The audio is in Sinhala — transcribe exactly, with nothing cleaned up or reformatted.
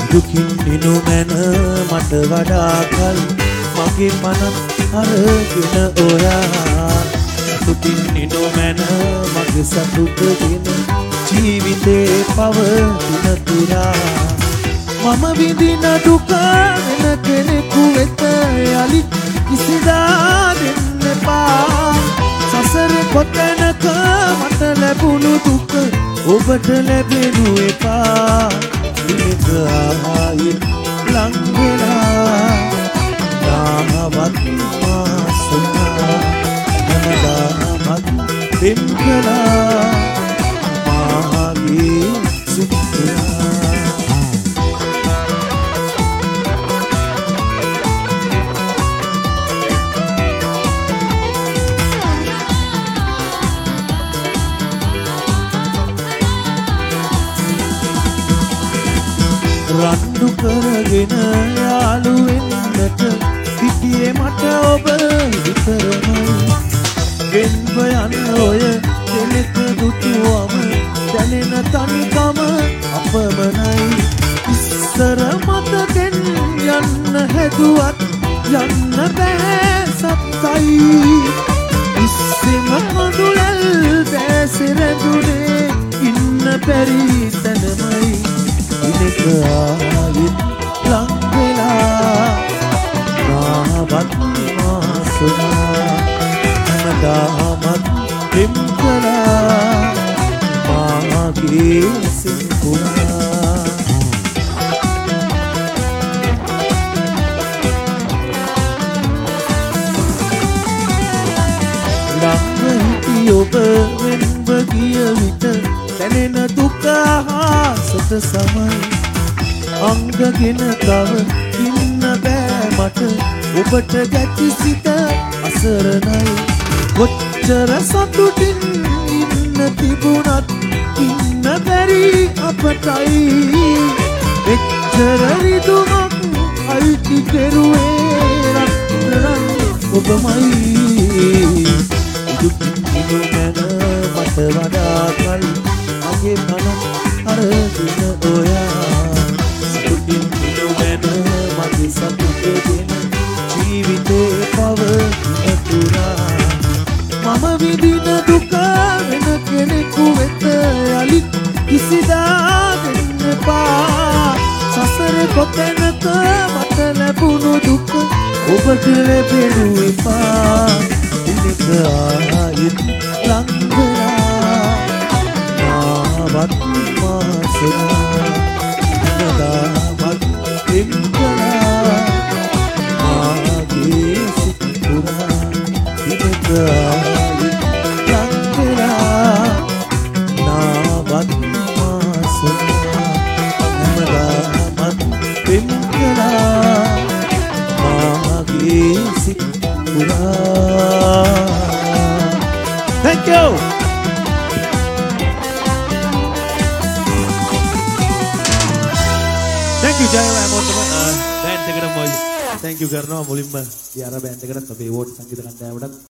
දුකින් නිනු මැන මට වඩා කල් මගේ පන අරගෙන ඔයා සතුටින් නිනු මැන මගේ සතුටගෙන ජීවිතේ පවතින තුරා මම විඳින දුක වෙන කෙනෙකු වෙත යලි කිසිදා දෙන්න එපා සසර කොතැනක මට ලැබුණු දුක ඔබට ලැබෙනු එපා ඉලක ආයෙත් ලං වෙලා නාමවත් මාසනා හැමදාමත් දෙම් කළා මාගේ සිත්තුනා රණ්ඩු කරගෙන යාළු වෙන්නට හිටියේ මට ඔබ විතරමයි වෙන්ව යන ඔය දෙලෙක දුටුවම දැනෙන තනිකම අපමණයි ඉස්සර මතකෙන් යන්න හැදුවත් යන්න බෑ සත්තයි ඉස්සෙම මඳුලල් බෑසිරදුනේ ඉන්න බැරි තැනමයි ඉලක ආයෙත් ලං වෙලා නාමවත් මාසනා හැමදාමත් දෙම් කළා මාගේ සිතුනා ලංවෙති ඔබ වෙන්ව ගිය විට දැනෙන දුක හාසට සමයි අංගගෙන තව ඉන්න බෑ මට ඔබට ගැටි සිත අසරණයි කොච්චර සතුටින් ඉන්න තිබුණත් ඉන්න බැරි අපටයි එච්චර රිදුමක් අයිති කෙරුවේ රත්තරන් ඔබමයි දුකින් නිනු මැන මට වඩා කල් මගේ පන අරගෙන ඔයා සතුටින් නිනු මැන මගේ සතුටගෙන ජීවිතේ පවතින තුරා මම විඳින දුක වෙන කෙනෙකු වෙත යලි කිසිදා දෙන්න එපා සසර කොතැනක මට ලැබුණු දුක ඔබට ලැබෙනු එපා ඉලක ආයෙත් ලං වෙලා නාමවත් මාසනා හැමදාමත් දෙම් කළා මාගේ සිතුනා ඉලක ආයෙත් ලං වෙලා නාමවත් මාසනා හැමදාමත් දෙම් කළා මාගේ සිතුනා. Thank you. Thank you Jaya teman-teman. Uh, band එකට මොයි. Thank you කරනවා මුලින්ම යාර බෑන්ඩ් එකටත් අපේ වෝට් සංගීත කණ්ඩායමටත්